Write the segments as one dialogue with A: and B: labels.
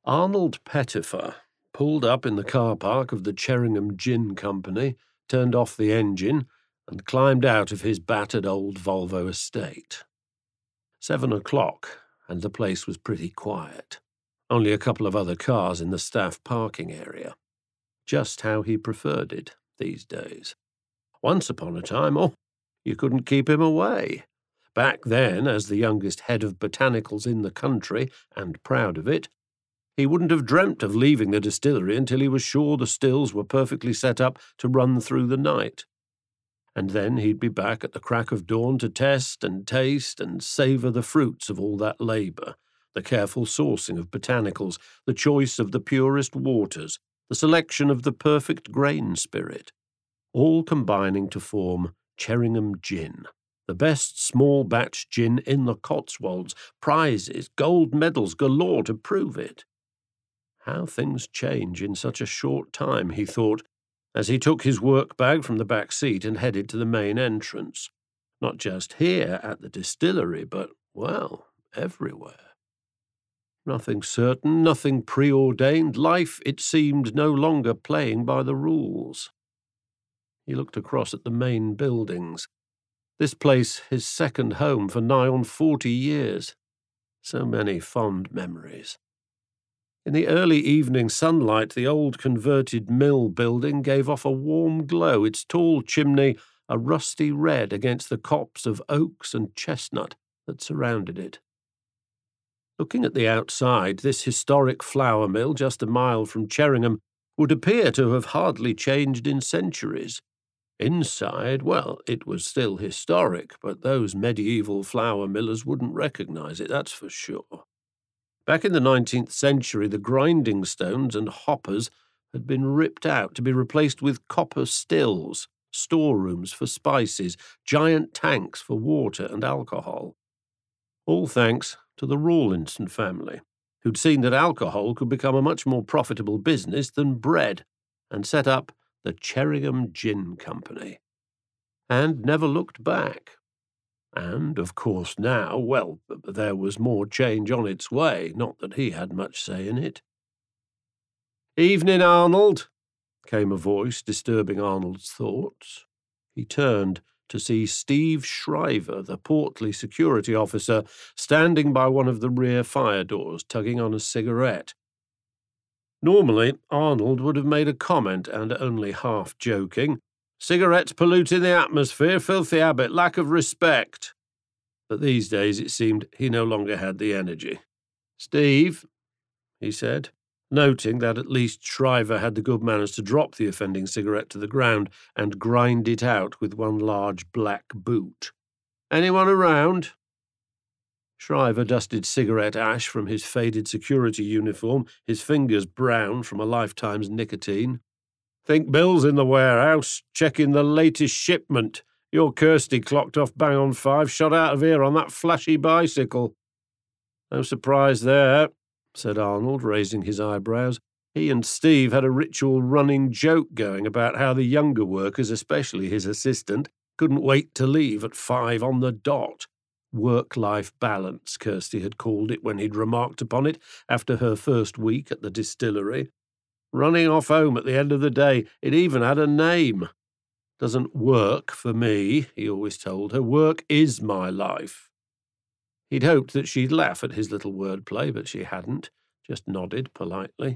A: Arnold Pettifer pulled up in the car park of the Cheringham Gin Company, turned off the engine, and climbed out of his battered old Volvo estate. 7 o'clock, and the place was pretty quiet. Only a couple of other cars in the staff parking area. Just how he preferred it these days. Once upon a time, you couldn't keep him away. Back then, as the youngest head of botanicals in the country, and proud of it, he wouldn't have dreamt of leaving the distillery until he was sure the stills were perfectly set up to run through the night. And then he'd be back at the crack of dawn to test and taste and savour the fruits of all that labour, the careful sourcing of botanicals, the choice of the purest waters, the selection of the perfect grain spirit, all combining to form Cheringham Gin, the best small-batch gin in the Cotswolds, prizes, gold medals galore to prove it. How things change in such a short time, he thought, as he took his work bag from the back seat and headed to the main entrance. Not just here at the distillery, but, well, everywhere. Nothing certain, nothing preordained. Life, it seemed, no longer playing by the rules. He looked across at the main buildings. This place his second home for nigh on 40 years. So many fond memories. In the early evening sunlight, the old converted mill building gave off a warm glow, its tall chimney a rusty red against the copse of oaks and chestnut that surrounded it. Looking at the outside, this historic flour mill just a mile from Cheringham would appear to have hardly changed in centuries. Inside, well, it was still historic, but those medieval flour millers wouldn't recognise it, that's for sure. Back in the 19th century, the grinding stones and hoppers had been ripped out to be replaced with copper stills, storerooms for spices, giant tanks for water and alcohol. All thanks to the Rawlinson family, who'd seen that alcohol could become a much more profitable business than bread, and set up the Cheringham Gin Company. And never looked back. And, of course, now, well, there was more change on its way, not that he had much say in it. "Evening, Arnold," came a voice, disturbing Arnold's thoughts. He turned to see Steve Shriver, the portly security officer, standing by one of the rear fire doors, tugging on a cigarette. Normally, Arnold would have made a comment, and only half joking. "Cigarettes polluting the atmosphere, filthy habit, lack of respect." But these days it seemed he no longer had the energy. "Steve," he said, noting that at least Shriver had the good manners to drop the offending cigarette to the ground and grind it out with one large black boot. "Anyone around?" Shriver dusted cigarette ash from his faded security uniform, his fingers brown from a lifetime's nicotine. "Think Bill's in the warehouse, checking the latest shipment. Your Kirsty clocked off bang on 5, shot out of here on that flashy bicycle." "No surprise there," said Arnold, raising his eyebrows. He and Steve had a ritual running joke going about how the younger workers, especially his assistant, couldn't wait to leave at 5 on the dot. Work-life balance, Kirsty had called it when he'd remarked upon it after her first week at the distillery. Running off home at the end of the day, it even had a name. "Doesn't work for me," he always told her. "Work is my life." He'd hoped that she'd laugh at his little wordplay, but she hadn't, just nodded politely.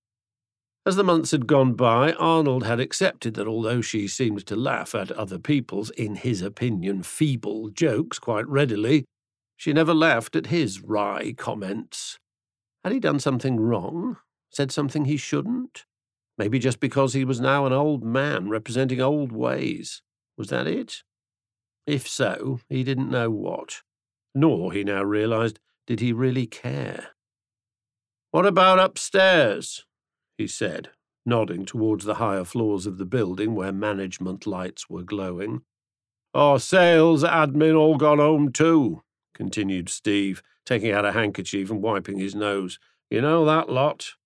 A: As the months had gone by, Arnold had accepted that although she seemed to laugh at other people's, in his opinion, feeble jokes quite readily, she never laughed at his wry comments. Had he done something wrong? Said something he shouldn't? Maybe just because he was now an old man representing old ways. Was that it? If so, he didn't know what. Nor, he now realised, did he really care. "What about upstairs?" he said, nodding towards the higher floors of the building where management lights were glowing. "Oh, sales, admin, all gone home too," continued Steve, taking out a handkerchief and wiping his nose. "You know that lot."